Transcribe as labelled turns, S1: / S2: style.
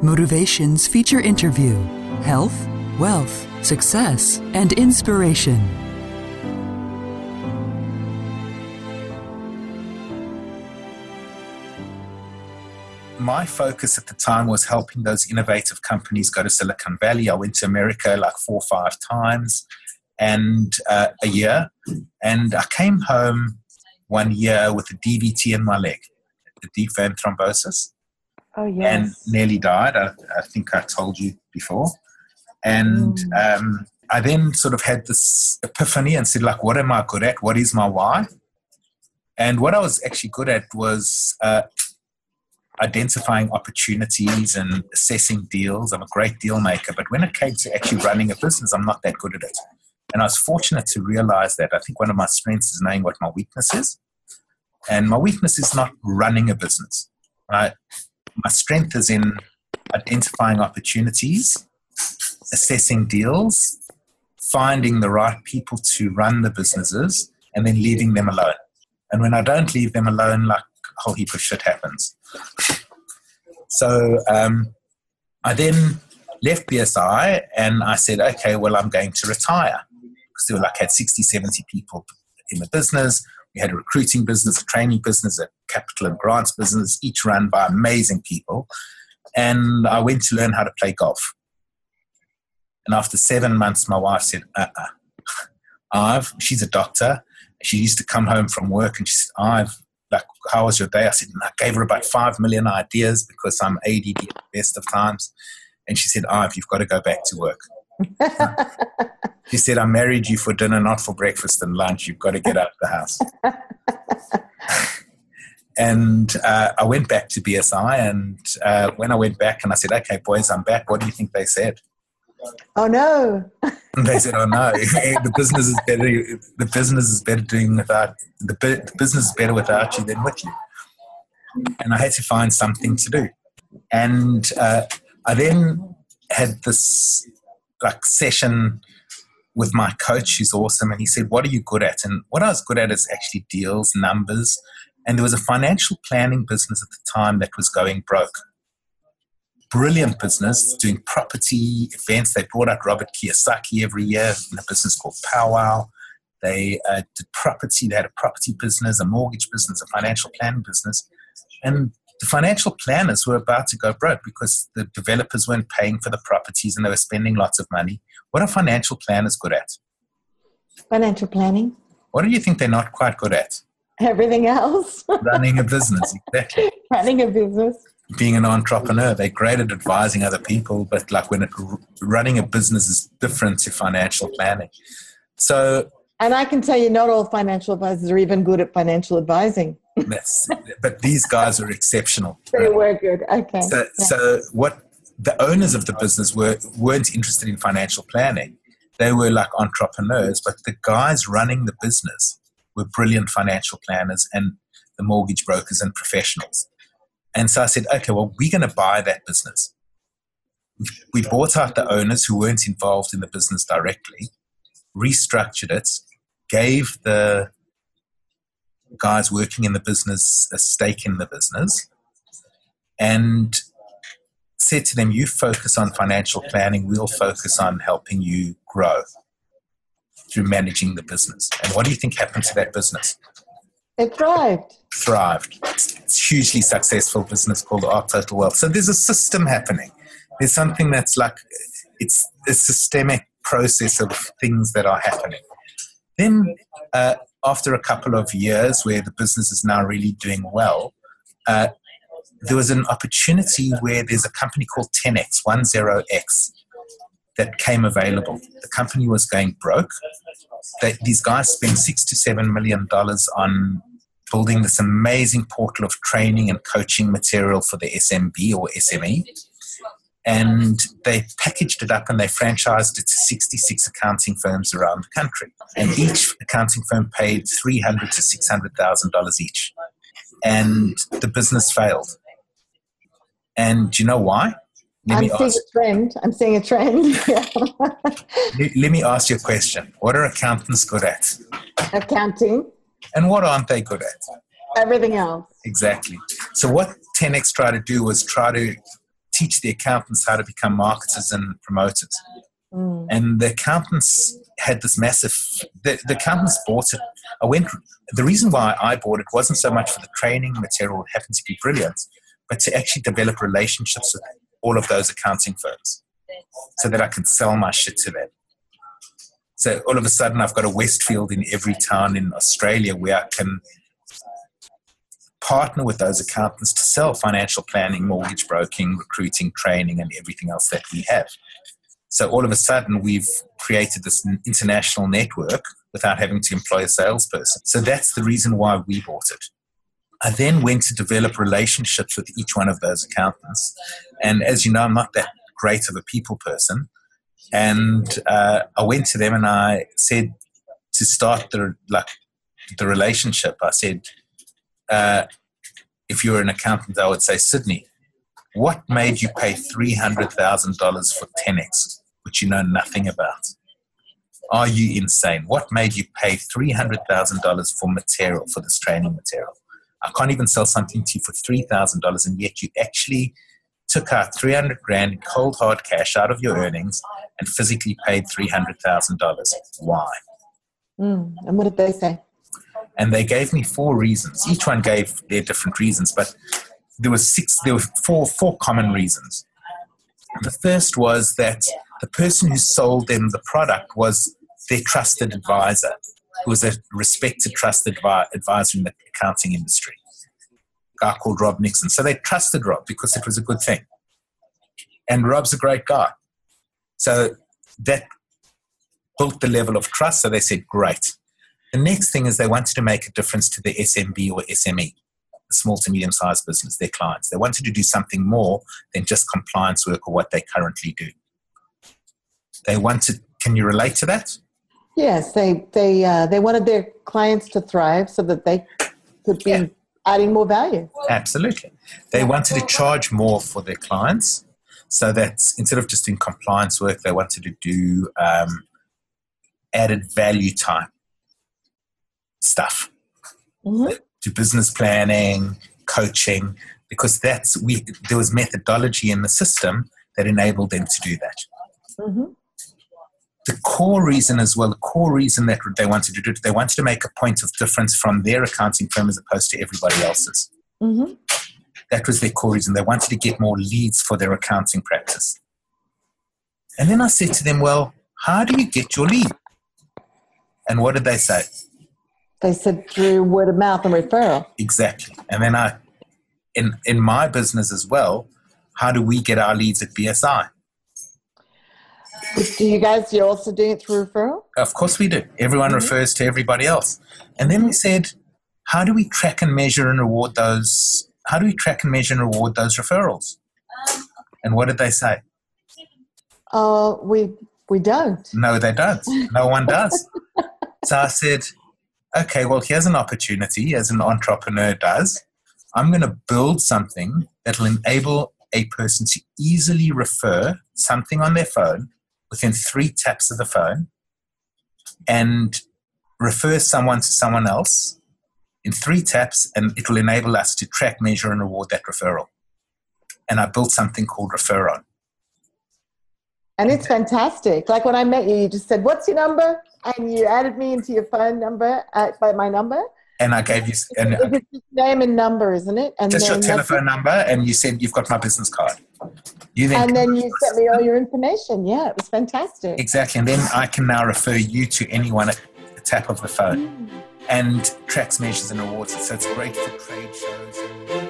S1: Motivations feature interview, health, wealth, success, and inspiration.
S2: My focus at the time was helping those innovative companies go to Silicon Valley. I went to America like 4 or 5 times and a year. And I came home one year with a DVT in my leg, a deep vein thrombosis.
S3: Oh, yes.
S2: And nearly died. I think I told you before. And I then sort of had this epiphany and said, like, what am I good at? What is my why? And what I was actually good at was identifying opportunities and assessing deals. I'm a great deal maker, but when it came to actually running a business, I'm not that good at it. And I was fortunate to realize that. I think one of my strengths is knowing what my weakness is. And my weakness is not running a business, right? My strength is in identifying opportunities, assessing deals, finding the right people to run the businesses, and then leaving them alone. And when I don't leave them alone, like a whole heap of shit happens. So I then left BSI and I said, okay, well, I'm going to retire. Because there were had 60, 70 people in the business. We had a recruiting business, a training business, a capital and grants business, each run by amazing people. And I went to learn how to play golf. And after 7 months, my wife said, she's a doctor. She used to come home from work and she said, how was your day? I said, I gave her about 5 million ideas because I'm ADD at the best of times. And she said, you've got to go back to work. She said, I married you for dinner, not for breakfast and lunch. You've got to get out of the house. And I went back to BSI. And when I went back and I said, okay, boys, I'm back. What do you think they said?
S3: Oh, no.
S2: And they said, oh, no, the business is better. The business is better doing without, the business is better without you than with you. And I had to find something to do. And I then had this session with my coach, who's awesome. And he said, what are you good at? And what I was good at is actually deals, numbers. And there was a financial planning business at the time that was going broke. Brilliant business, doing property events. They brought out Robert Kiyosaki every year in a business called Powwow. They did property. They had a property business, a mortgage business, a financial planning business. And the financial planners were about to go broke because the developers weren't paying for the properties and they were spending lots of money. What are financial planners good at?
S3: Financial planning.
S2: What do you think they're not quite good at?
S3: Everything else.
S2: Running a business, exactly.
S3: Running a business.
S2: Being an entrepreneur, they're great at advising other people, but running a business is different to financial planning. So,
S3: and I can tell you, not all financial advisors are even good at financial advising.
S2: But these guys are exceptional.
S3: They were good. Okay.
S2: So what the owners of the business weren't interested in financial planning. They were like entrepreneurs, but the guys running the business were brilliant financial planners and the mortgage brokers and professionals. And so I said, okay, well, we're going to buy that business. We bought out the owners who weren't involved in the business directly, restructured it, gave the guys working in the business a stake in the business, and said to them, you focus on financial planning, we'll focus on helping you grow through managing the business. And what do you think happened to that business?
S3: It thrived.
S2: It's hugely successful business called Arc Total Wealth. So there's a system happening. There's something that's it's a systemic process of things that are happening. Then after a couple of years where the business is now really doing well, there was an opportunity where there's a company called 10X that came available. The company was going broke. These guys spent $6 to $7 million on building this amazing portal of training and coaching material for the SMB or SME. And they packaged it up and they franchised it to 66 accounting firms around the country. And each accounting firm paid $300,000 to $600,000 each. And the business failed. And do you know why?
S3: I'm seeing a trend.
S2: Let me ask you a question. What are accountants good at?
S3: Accounting.
S2: And what aren't they good at?
S3: Everything else.
S2: Exactly. So what 10X tried to do was try to teach the accountants how to become marketers and promoters. And the accountants had this massive, the accountants bought it. The reason why I bought it wasn't so much for the training material, it happened to be brilliant, but to actually develop relationships with all of those accounting firms so that I can sell my shit to them. So all of a sudden I've got a Westfield in every town in Australia where I can partner with those accountants to sell financial planning, mortgage broking, recruiting, training, and everything else that we have. So all of a sudden, we've created this international network without having to employ a salesperson. So that's the reason why we bought it. I then went to develop relationships with each one of those accountants. And as you know, I'm not that great of a people person. And I went to them and I said, to start the relationship, I said, if you were an accountant, I would say, Sydney, what made you pay $300,000 for 10X, which you know nothing about? Are you insane? What made you pay $300,000 for material, for this training material? I can't even sell something to you for $3,000, and yet you actually took out $300,000 in cold hard cash out of your earnings and physically paid $300,000. Why?
S3: And what did they say?
S2: And they gave me 4 reasons. Each one gave their different reasons, but there were four common reasons. The first was that the person who sold them the product was their trusted advisor, who was a respected, trusted advisor in the accounting industry, a guy called Rob Nixon. So they trusted Rob because it was a good thing. And Rob's a great guy. So that built the level of trust. So they said, great. The next thing is they wanted to make a difference to the SMB or SME, the small to medium-sized business, their clients. They wanted to do something more than just compliance work or what they currently do. They wanted, can you relate to that?
S3: Yes, they wanted their clients to thrive so that they could be adding more value.
S2: Absolutely. They wanted to charge more for their clients so that instead of just doing compliance work, they wanted to do added value time stuff. Do business planning, coaching, because there was methodology in the system that enabled them to do that. The core reason that they wanted to do it, they wanted to make a point of difference from their accounting firm as opposed to everybody else's. That was their core reason. They wanted to get more leads for their accounting practice. And then I said to them, well, how do you get your lead? And what did they say?
S3: They said through word of mouth and referral.
S2: Exactly. And then in my business as well, how do we get our leads at BSI?
S3: You're also doing it through referral?
S2: Of course we do. Everyone refers to everybody else. And then we said, how do we track and measure and reward those? How do we track and measure and reward those referrals? And what did they say?
S3: We don't.
S2: No, they don't. No one does. So I said, okay, well, here's an opportunity, as an entrepreneur does. I'm going to build something that will enable a person to easily refer something on their phone within 3 taps of the phone and refer someone to someone else in 3 taps, and it will enable us to track, measure, and reward that referral. And I built something called Referon.
S3: And it's fantastic. Like when I met you, you just said, what's your number? And you added me into your phone number, by my number.
S2: And I gave you...
S3: It's just name and number, isn't it? And
S2: just your telephone number, and you said, you've got my business card.
S3: And then you sent me all your information. Yeah, it was fantastic.
S2: Exactly. And then I can now refer you to anyone at the tap of the phone and tracks, measures, and rewards. So it's great for trade shows.